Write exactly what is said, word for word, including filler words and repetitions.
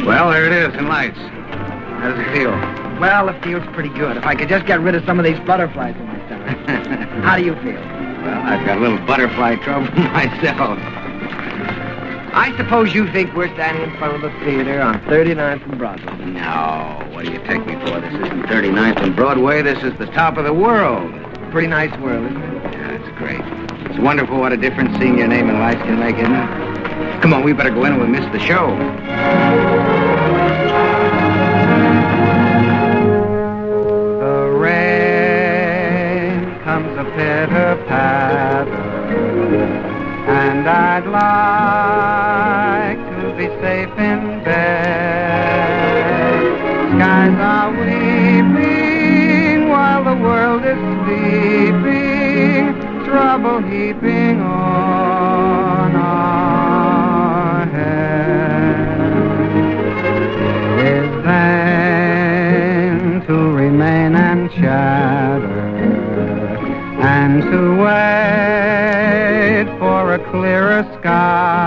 Well, there it is, in lights. How does it feel? Well, it feels pretty good. If I could just get rid of some of these butterflies in my stomach. How do you feel? Well, I've got a little butterfly trouble myself. I suppose you think we're standing in front of the theater on thirty-ninth and Broadway. No, what do you take me for? This isn't thirty-ninth and Broadway. This is the top of the world. Pretty nice world, isn't it? Yeah, it's great. It's wonderful what a difference seeing your name in lights can make, isn't it? Come on, we better go in or we'll miss the show. The rain comes a pitter-patter, and I'd like to be safe in bed. Skies are weeping while the world is sleeping, trouble heaping on our heads. Is then to remain and chatter, and to wait for a clearer sky.